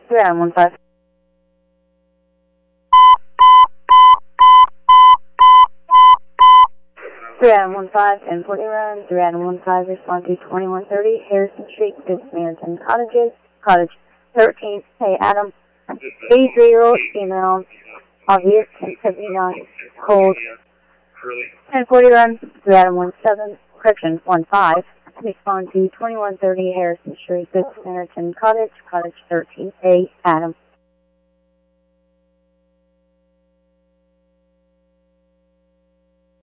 3 Adam 15. 3 Adam 15 and 40 run. 3 Adam 15 respond to 2130 Harrison Street, Good Samaritan Cottages, Cottage 13. Hey Adam, 83-year-old female, obvious and 79, cold. 1040 run. 3 Adam 17, correction 15. Respond to 2130 Harrison Street, Good Samaritan Cottage, Cottage 13. Hey Adam.